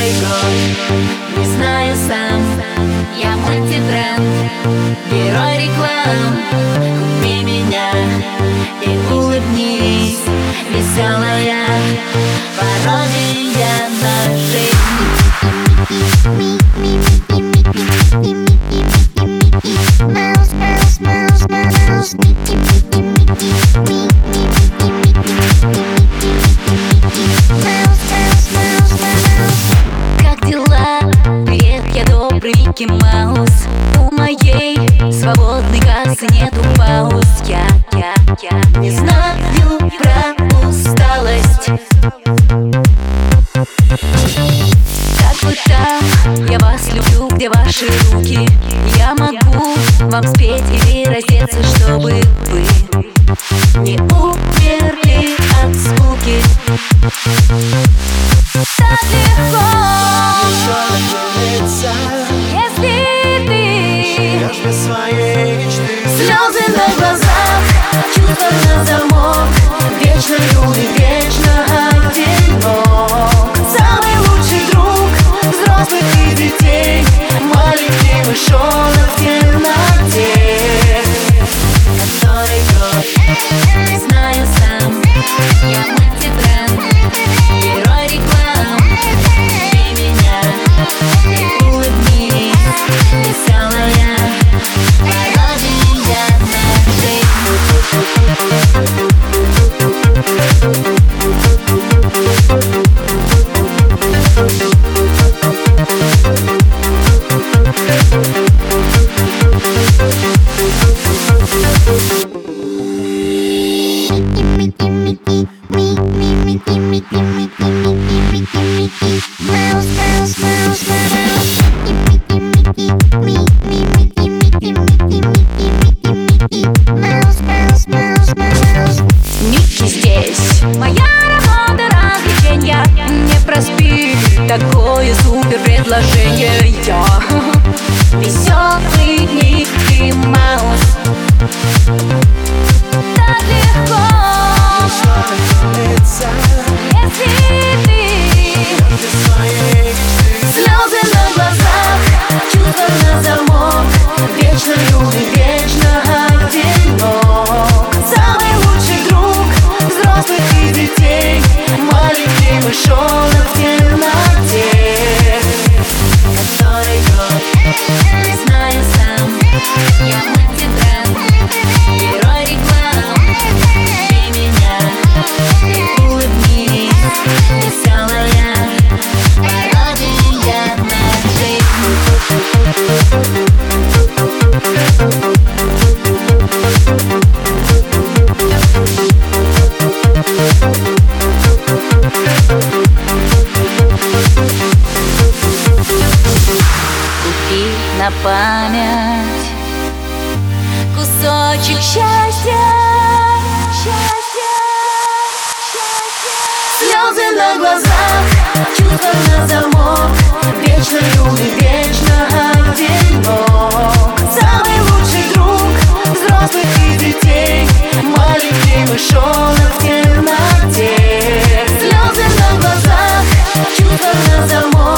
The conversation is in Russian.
Который год, не знаю сам. Я мультибренд, герой реклам. Купи меня и улыбнись. Веселая пародия на жизнь. Как дела? Привет, я добрый Микки Маус. У моей свободной кассы нету пауз. Я не знаю про усталость. Как вы там? Я вас люблю, где ваши руки? Я могу вам спеть или раздеться, чтобы вы не умерли от скуки. Так легко, если ты живешь без своей мечты. Слезы на глазах, чувства на замок. Вечно любим, вечно одинок. Самый лучший друг взрослых и детей. Маленький мышонок в темноте. Который год, не знаю сам. Я мультибренд, герой реклам. Купи меня и улыбнись. Веселая пародия на жизнь. Микки здесь, моя работа, развлеченья. Не проспи такое супер предложение. Я веселый Микки Маус. Так легко, если ты слезы на глазах, чувства на замок. Вечно любим, вечно одинок. Самый лучший друг взрослых и детей. Маленький мышонок в темноте. Который год, не знаю сам. Я мультибренд, герой реклам. Купи меня и улыбнись. Веселая пародия на жизнь. Купи на память кусочек счастья. Слезы на глазах, чувства на замок. Вечно любим, вечно одинок. Самый лучший друг взрослых и детей. Маленький мышонок в темноте. Слезы на глазах, чувства на замок.